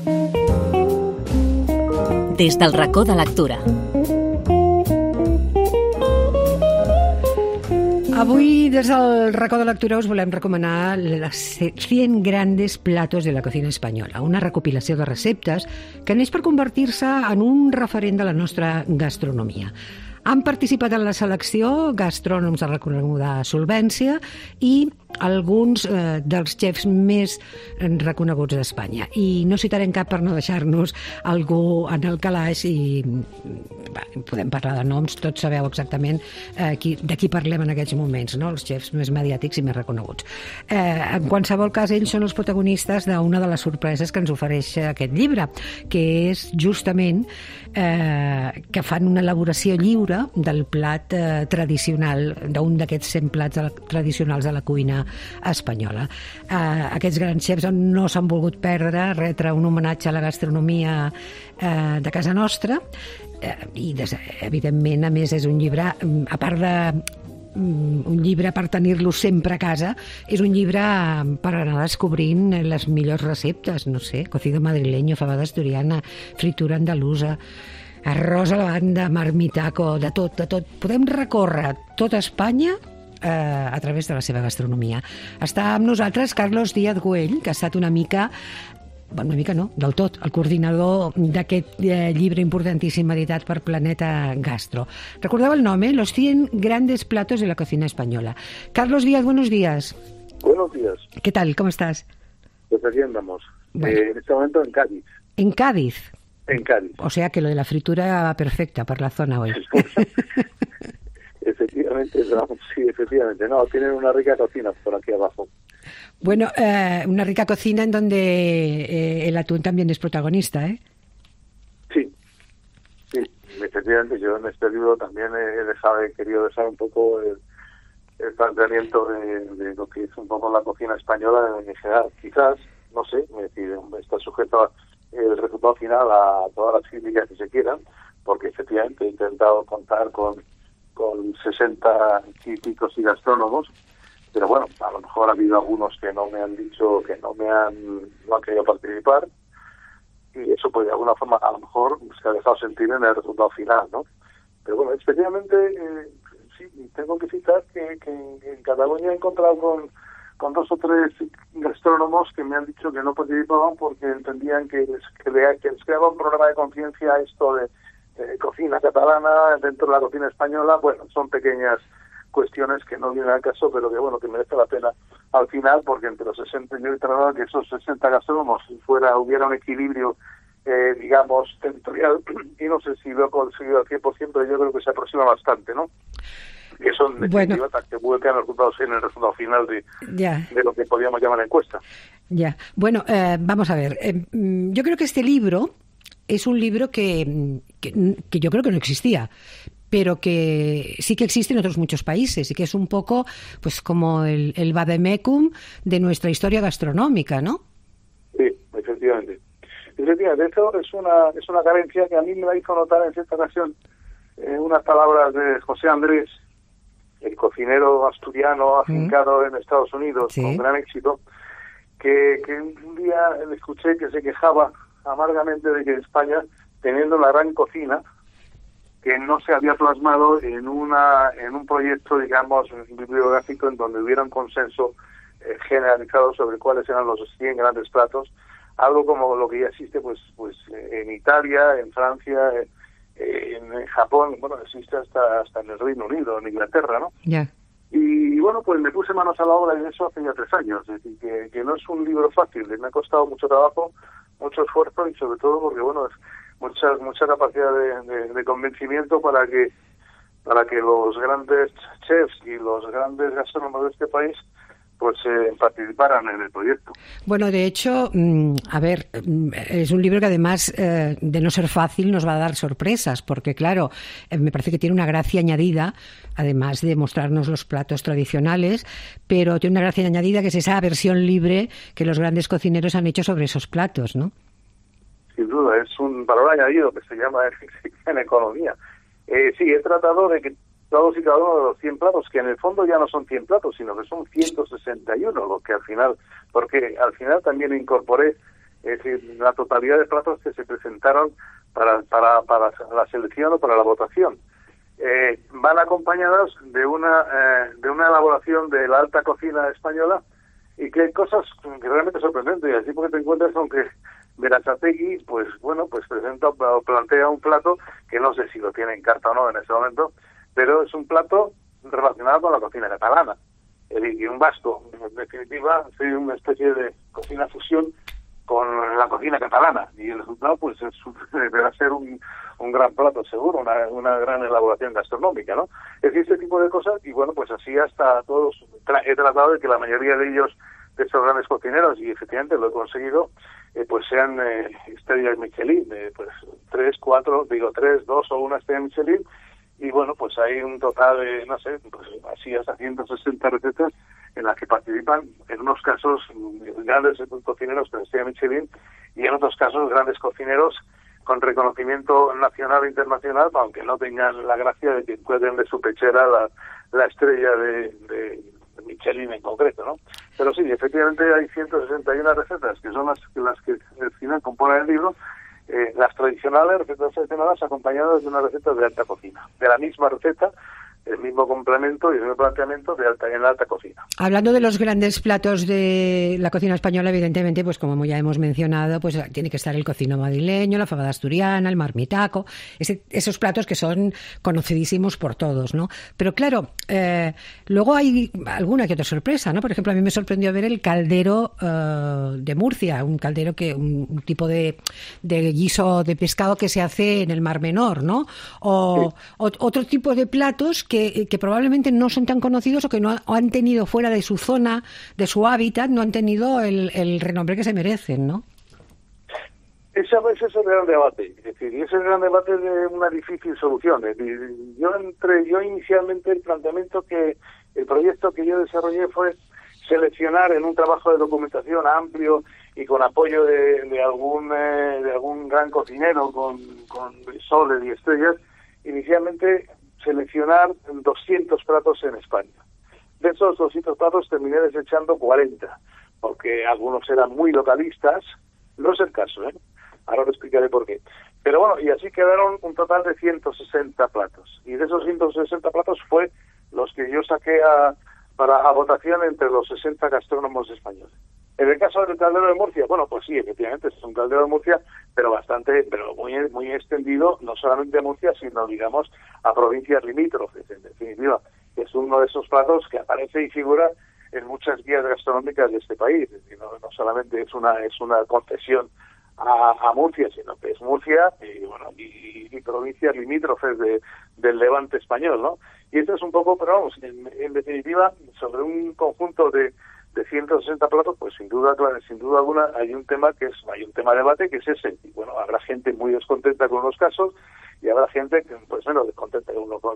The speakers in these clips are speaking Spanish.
Des del racó de lectura. Avui, des del racó de lectura, us volem recomanar les 100 grandes platos de la cocina espanyola, una recopilació de receptes que neix per convertir-se en un referent de la nostra gastronomia. Han participat en la selecció gastrònoms de reconeguda solvència i alguns dels xefs més reconeguts d'Espanya. I no citarem cap per no deixar-nos algú en el calaix i podem parlar de noms, tots sabeu exactament de qui parlem en aquests moments, no? Els xefs més mediàtics i més reconeguts. En qualsevol cas, ells són els protagonistes d'una de les sorpreses que ens ofereix aquest llibre, que és justament que fan una elaboració lliure del plat tradicional, d'un d'aquests 100 plats tradicionals de la cuina espanyola. Aquests grans xefs no s'han volgut perdre retre un homenatge a la gastronomia de casa nostra i, evidentment, a més, és un llibre, a part de un llibre per tenir-lo sempre a casa, és un llibre per anar descobrint les millors receptes, no sé, cocido madrileño, fabada asturiana, fritura andalusa, arròs a la banda, marmitaco, de tot. Podem recórrer tota Espanya a través de la seva gastronomia. Està amb nosaltres Carlos Díaz Güell, que ha estat una mica no, del tot, el coordinador d'aquest llibre importantíssim editat per Planeta Gastro. Recordaba el nombre, Los 100 grandes platos de la cocina española. Carlos Díaz, buenos días. Buenos días. ¿Qué tal? ¿Cómo estás? Pues aquí andamos. Bueno. En este momento en Cádiz. ¿En Cádiz? En Cádiz. O sea que lo de la fritura va perfecta por la zona hoy. Efectivamente, sí, efectivamente. No, tienen una rica cocina por aquí abajo. Bueno, una rica cocina en donde el atún también es protagonista, ¿eh? Sí, efectivamente. Yo en este libro también he querido dejar un poco el planteamiento de lo que es un poco la cocina española en general. Quizás, no sé, es decir, está sujeto el resultado final a todas las críticas que se quieran, porque efectivamente he intentado contar con 60 críticos y gastrónomos, pero bueno, a lo mejor ha habido algunos que no me han dicho, que no han querido participar, y eso pues de alguna forma a lo mejor se ha dejado sentir en el resultado final, ¿no? Pero bueno, especialmente sí, tengo que citar que en Cataluña he encontrado con 2 o 3 gastrónomos que me han dicho que no participaban porque entendían que les creaba un problema de conciencia esto de cocina catalana dentro de la cocina española. Bueno, son pequeñas cuestiones que no vienen al caso, pero que bueno, que merece la pena al final, porque entre los 60, yo he tratado que esos 60 gastrónomos hubiera un equilibrio, digamos, territorial, y no sé si lo he conseguido al 100%, pero yo creo que se aproxima bastante, ¿no? Que son definitivas que vuelcan los resultados en el resultado final de lo que podríamos llamar encuesta. Ya. Bueno, vamos a ver. Yo creo que este libro es un libro que yo creo que no existía, pero que sí que existe en otros muchos países y que es un poco pues como el vademecum de nuestra historia gastronómica, ¿no? Sí, efectivamente. Eso es una carencia que a mí me la hizo notar en cierta ocasión unas palabras de José Andrés, el cocinero asturiano afincado en Estados Unidos, sí, con gran éxito, que un día le escuché que se quejaba amargamente de que España, teniendo una gran cocina, que no se había plasmado en un proyecto, digamos, bibliográfico en donde hubiera un consenso generalizado sobre cuáles eran los 100 grandes platos, algo como lo que ya existe pues en Italia, en Francia, en Japón, bueno, existe hasta en el Reino Unido, en Inglaterra, ¿no? Yeah. Y bueno, pues me puse manos a la obra en eso hace ya 3 años, es decir, que no es un libro fácil, me ha costado mucho trabajo, mucho esfuerzo y sobre todo porque, bueno, es mucha capacidad de convencimiento para que los grandes chefs y los grandes gastrónomos de este país pues participaran en el proyecto. Bueno, de hecho, a ver, es un libro que además de no ser fácil nos va a dar sorpresas, porque claro, me parece que tiene una gracia añadida, además de mostrarnos los platos tradicionales, pero tiene una gracia añadida que es esa versión libre que los grandes cocineros han hecho sobre esos platos, ¿no? Sin duda, es un valor añadido que se llama en economía. Sí, he tratado de que todos y cada uno de los 100 platos, que en el fondo ya no son 100 platos, sino que son 161, lo que al final, porque al final también incorporé Es decir, la totalidad de platos que se presentaron para la selección o para la votación. Van acompañados de una elaboración de la alta cocina española, y que hay cosas realmente sorprendentes, y así porque te encuentras con que Berasategui, pues plantea un plato que no sé si lo tiene en carta o no en ese momento, pero es un plato relacionado con la cocina catalana. Y un vasco, en definitiva, es una especie de cocina fusión con la cocina catalana, y el resultado pues deberá ser un gran plato seguro, una gran elaboración gastronómica, ¿no? Es decir, este tipo de cosas, y bueno, pues así hasta todos he tratado de que la mayoría de ellos, de estos grandes cocineros, y efectivamente lo he conseguido, pues sean estrellas Michelin, pues 3, 2 o 1 estrella Michelin, y bueno, pues hay un total de, no sé, pues así hasta 160 recetas en las que participan, en unos casos grandes cocineros con estrella Michelin, y en otros casos grandes cocineros con reconocimiento nacional e internacional, aunque no tengan la gracia de que cuelguen de su pechera la estrella de Michelin en concreto, ¿no? Pero sí, efectivamente hay 161 recetas que son las que al final componen el libro, las tradicionales, recetas tradicionales acompañadas de una receta de alta cocina, de la misma receta, el mismo complemento y el mismo planteamiento en la alta cocina. Hablando de los grandes platos de la cocina española, evidentemente, pues como ya hemos mencionado, pues tiene que estar el cocido madrileño, la fabada asturiana, el marmitaco, esos platos que son conocidísimos por todos, ¿no? Pero claro, luego hay alguna que otra sorpresa, ¿no? Por ejemplo, a mí me sorprendió ver el caldero de Murcia, un caldero un tipo de guiso de pescado que se hace en el Mar Menor, ¿no? O otro tipo de platos que probablemente no son tan conocidos o que no han tenido fuera de su zona, de su hábitat, no han tenido el renombre que se merecen, ¿no? Ese es el gran debate, es decir, y ese gran debate de una difícil solución. Es decir, yo inicialmente el proyecto que yo desarrollé fue seleccionar en un trabajo de documentación amplio y con apoyo de algún gran cocinero con soles y estrellas, inicialmente seleccionar 200 platos en España. De esos 200 platos terminé desechando 40, porque algunos eran muy localistas, no es el caso, ahora os explicaré por qué. Pero bueno, y así quedaron un total de 160 platos, y de esos 160 platos fue los que yo saqué a votación entre los 60 gastrónomos españoles. En el caso del caldero de Murcia, bueno, pues sí, efectivamente es un caldero de Murcia, pero muy extendido, no solamente a Murcia, sino, digamos, a provincias limítrofes, en definitiva. Es uno de esos platos que aparece y figura en muchas guías gastronómicas de este país. Es decir, no solamente es una concesión a Murcia, sino que es Murcia y provincias limítrofes del Levante español, ¿no? Y esto es un poco, pero vamos, en definitiva, sobre un conjunto de 160 platos, pues sin duda alguna hay un tema de debate que es ese. Y bueno, habrá gente muy descontenta con unos casos y habrá gente que pues menos descontenta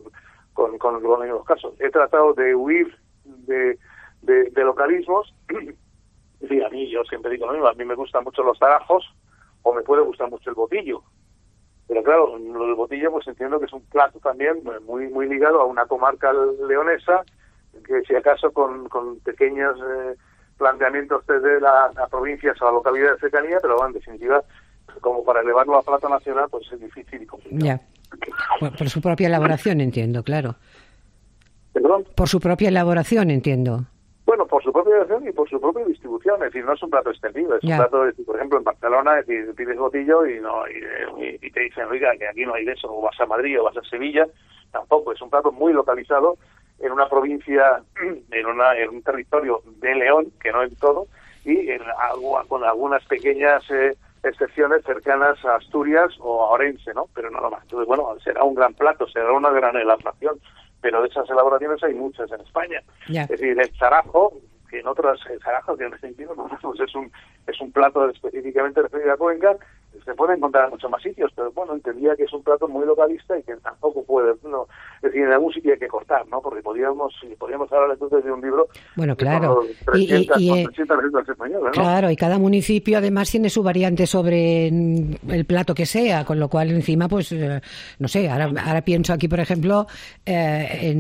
con los casos. He tratado de huir de localismos. Sí, yo siempre digo lo mismo, a mí me gustan mucho los tarajos o me puede gustar mucho el botillo. Pero claro, lo del botillo pues entiendo que es un plato también muy muy ligado a una comarca leonesa, que si acaso con pequeños planteamientos desde las provincias o la localidad de cercanía, pero en definitiva, como para elevarlo a plato nacional, pues es difícil y complicado. Ya. Por su propia elaboración, entiendo, claro. ¿Perdón? Por su propia elaboración, entiendo. Bueno, por su propia elaboración y por su propia distribución, es decir, no es un plato extendido, es un plato, por ejemplo, en Barcelona, es decir, pides botillo y te dicen, oiga, que aquí no hay de eso, o vas a Madrid o vas a Sevilla, tampoco, es un plato muy localizado en una provincia, en un territorio de León, que no en todo, y con algunas pequeñas excepciones cercanas a Asturias o a Orense, ¿no? Pero nada más. Entonces, bueno, será un gran plato, será una gran elaboración, pero de esas elaboraciones hay muchas en España. Yeah. Es decir, el zarajo, que en otras zarajos que en este sentido pues es un plato específicamente referido a Cuenca, se puede encontrar en muchos más sitios, pero bueno, entendía que es un plato muy localista y que tampoco puede, no, es decir, en algún sitio hay que cortar, ¿no? Porque podríamos hablar entonces de un libro. Bueno, claro. 300 recetas españolas, ¿no? Claro, y cada municipio además tiene su variante sobre el plato que sea, con lo cual encima, pues, no sé, ahora pienso aquí, por ejemplo,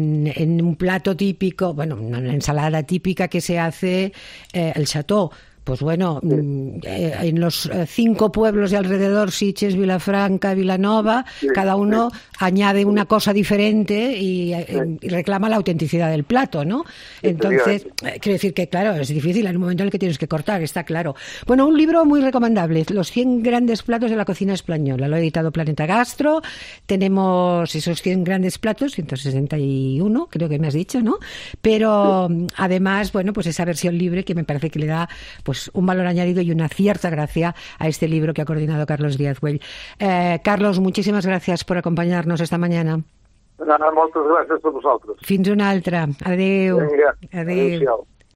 en un plato típico, bueno, una ensalada típica que se hace, el chateau. pues bueno, en los 5 pueblos de alrededor, Sitges, Vilafranca, Vilanova, cada uno añade una cosa diferente y reclama la autenticidad del plato, ¿no? Entonces, quiero decir que, claro, es difícil en un momento en el que tienes que cortar, está claro. Bueno, un libro muy recomendable, Los 100 grandes platos de la cocina española. Lo ha editado Planeta Gastro. Tenemos esos 100 grandes platos, 161, creo que me has dicho, ¿no? Pero además, bueno, pues esa versión libre que me parece que le da pues un valor añadido y una cierta gracia a este libro que ha coordinado Carlos Díaz Güell. Carlos, muchísimas gracias por acompanyar-nos esta mañana. Moltes gràcies a vosaltres. Fins una altra. Adéu. Vinga, adéu. adéu-siau.